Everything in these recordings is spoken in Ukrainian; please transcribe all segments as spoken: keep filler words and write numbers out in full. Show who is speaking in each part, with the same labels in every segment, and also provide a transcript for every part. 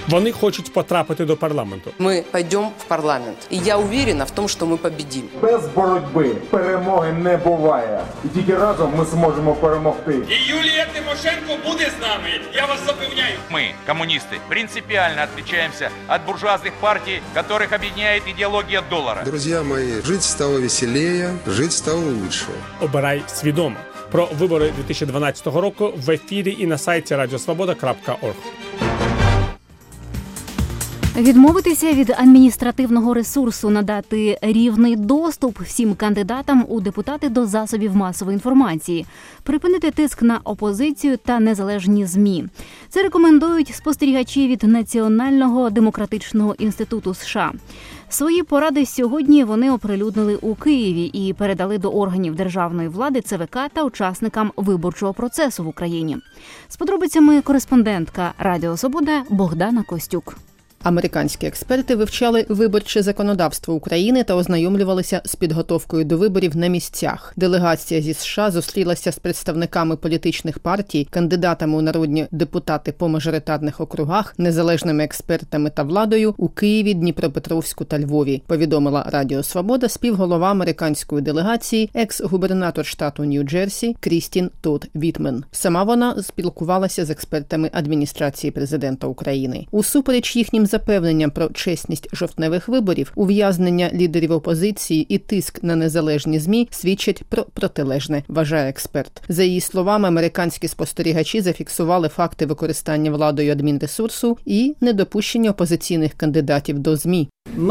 Speaker 1: Вони хочуть потрапити до парламенту.
Speaker 2: Ми підемо в парламент. І я впевнена в тому, що ми победимо.
Speaker 3: Без боротьби перемоги не буває. І тільки разом ми зможемо перемогти.
Speaker 4: І Юлія Тимошенко буде з нами, я вас запевняю.
Speaker 5: Мы, коммунисты, принципиально отличаемся от буржуазных партий, которых объединяет идеология доллара.
Speaker 6: Друзья мои, жить стало веселее, жить стало лучше.
Speaker 1: Обирай свідомо. Про вибори дві тисячі дванадцятого року в ефірі і на сайті радіо свобода крапка орг.
Speaker 7: Відмовитися від адміністративного ресурсу, надати рівний доступ всім кандидатам у депутати до засобів масової інформації, припинити тиск на опозицію та незалежні ЗМІ. Це рекомендують спостерігачі від Національного демократичного інституту США. Свої поради сьогодні вони оприлюднили у Києві і передали до органів державної влади, ЦВК та учасникам виборчого процесу в Україні. З подробицями кореспондентка Радіо Свобода Богдана Костюк.
Speaker 8: Американські експерти вивчали виборче законодавство України та ознайомлювалися з підготовкою до виборів на місцях. Делегація зі США зустрілася з представниками політичних партій, кандидатами у народні депутати по мажоритарних округах, незалежними експертами та владою у Києві, Дніпропетровську та Львові, повідомила Радіо Свобода співголова американської делегації, екс-губернатор штату Нью-Джерсі Крістін Тодд Вітмен. Сама вона спілкувалася з експертами адміністрації президента України. Усупереч їхнім запевненням про чесність жовтневих виборів, ув'язнення лідерів опозиції і тиск на незалежні ЗМІ свідчать про протилежне, вважає експерт. За її словами, американські спостерігачі зафіксували факти використання владою адмінресурсу і недопущення опозиційних кандидатів до ЗМІ.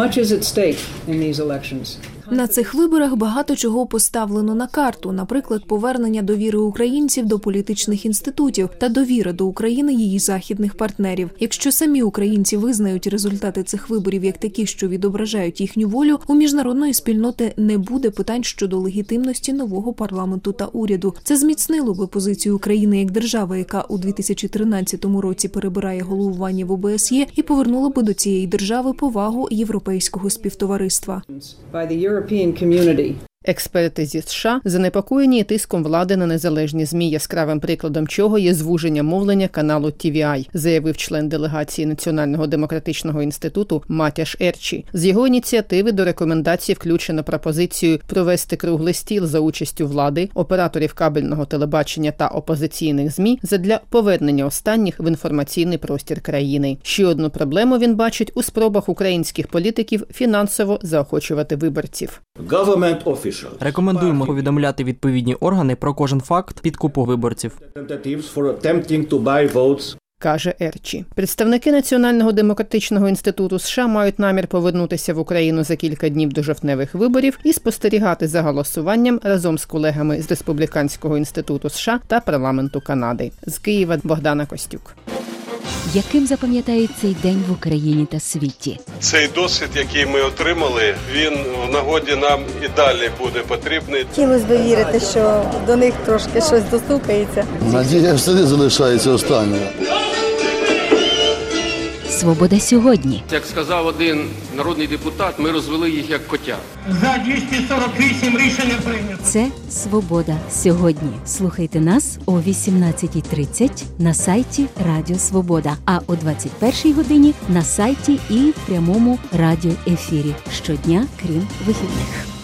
Speaker 9: На цих виборах багато чого поставлено на карту, наприклад, повернення довіри українців до політичних інститутів та довіра до України її західних партнерів. Якщо самі українці визнають результати цих виборів як такі, що відображають їхню волю, у міжнародної спільноти не буде питань щодо легітимності нового парламенту та уряду. Це зміцнило би позицію України як держави, яка у дві тисячі тринадцятому році перебирає головування в О Б С Є, і повернуло би до цієї держави повагу європейського співтовариства.
Speaker 8: Експерти зі США занепокоєні тиском влади на незалежні ЗМІ, яскравим прикладом чого є звуження мовлення каналу Ті Ві Ай, заявив член делегації Національного демократичного інституту Матяш Ерчі. З його ініціативи до рекомендацій включено пропозицію провести круглий стіл за участю влади, операторів кабельного телебачення та опозиційних ЗМІ задля повернення останніх в інформаційний простір країни. Ще одну проблему він бачить у спробах українських політиків фінансово заохочувати виборців.
Speaker 10: Рекомендуємо повідомляти відповідні органи про кожен факт підкупу виборців,
Speaker 8: каже Ерчі. Представники Національного демократичного інституту США мають намір повернутися в Україну за кілька днів до жовтневих виборів і спостерігати за голосуванням разом з колегами з Республіканського інституту США та парламенту Канади. З Києва Богдана Костюк.
Speaker 11: Яким запам'ятають цей день в Україні та світі?
Speaker 12: Цей досвід, який ми отримали, він в нагоді нам і далі буде потрібний.
Speaker 13: Хотілося б вірити, що до них трошки щось достукається.
Speaker 14: Надія всюди залишається останньою.
Speaker 11: Свобода сьогодні.
Speaker 15: Як сказав один народний депутат, ми розвели їх як котя.
Speaker 16: За двісті сорок вісім рішення прийнято.
Speaker 11: Це Свобода сьогодні. Слухайте нас о вісімнадцятій тридцять на сайті Радіо Свобода, а о двадцять першій годині на сайті і в прямому радіоефірі. Щодня, крім вихідних.